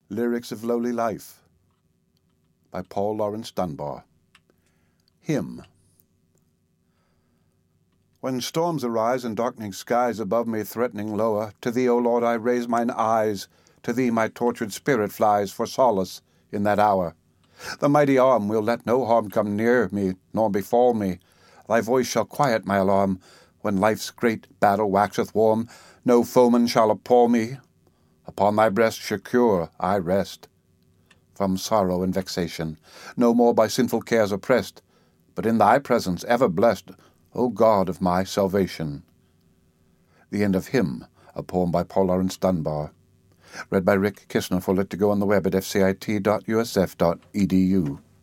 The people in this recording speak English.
Lyrics of Lowly Life by Paul Laurence Dunbar. Hymn. When storms arise and darkening skies above me threatening lower, to Thee, O Lord, I raise mine eyes, to Thee my tortured spirit flies for solace in that hour. The mighty arm will let no harm come near me, nor befall me. Thy voice shall quiet my alarm. When life's great battle waxeth warm, no foeman shall appall me. Upon Thy breast secure I rest from sorrow and vexation, no more by sinful cares oppressed, but in Thy presence ever blessed, O God of my salvation. The end of Hymn, a poem by Paul Laurence Dunbar. Read by Rick Kistner for Lit2Go on the web at fcit.usf.edu.